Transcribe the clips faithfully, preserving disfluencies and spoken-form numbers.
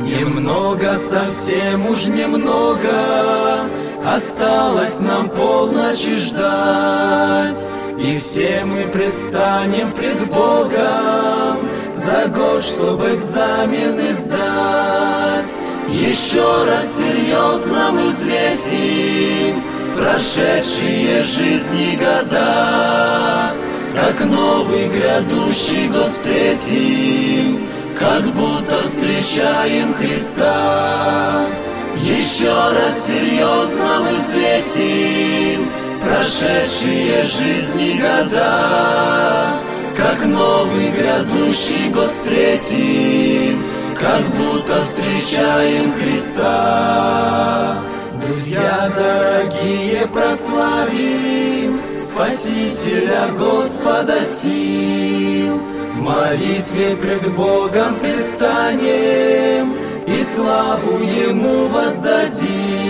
Немного, совсем уж немного осталось нам полночи ждать, и все мы предстанем пред Богом за год, чтобы экзамены сдать. Еще раз серьезно мы взвесим прошедшие жизни года, как новый грядущий год встретим, как будто встречаем Христа. Еще раз серьезно мы взвесим прошедшие жизни года, как новый грядущий год встретим, как будто встречаем Христа. Друзья дорогие, прославим Спасителя Господа сил, в молитве пред Богом предстанем и славу Ему воздадим.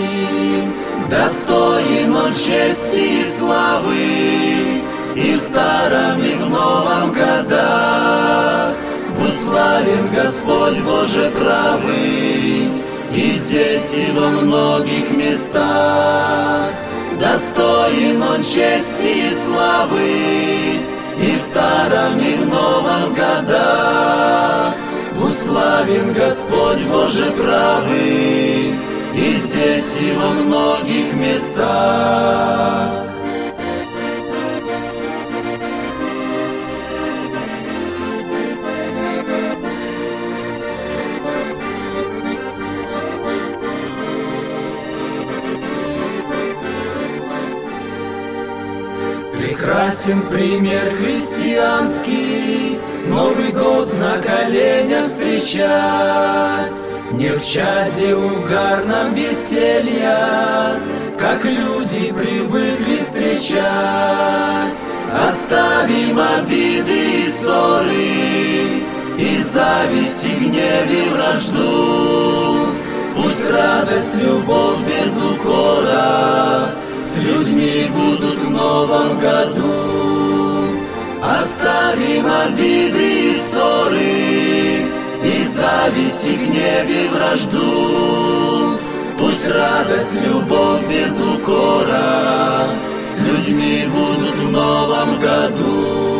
Достоин Он чести и славы и в старом, и в новом годах. Будь славен Господь Боже правый и здесь, и во многих местах. Достоин Он чести и славы и в старом, и в новом годах. Будь славен Господь Боже правый и здесь, и во многих местах. Прекрасен пример христианский, Новый год на коленях встречать, не в чаде угарном веселья, как люди привыкли встречать. Оставим обиды и ссоры, и зависть, и гнев, и вражду. Пусть радость, любовь без укора с людьми будут в новом году. Оставим обиды и ссоры, и зависть, и гнев, и вражду. Пусть радость, любовь без укора с людьми будут в новом году.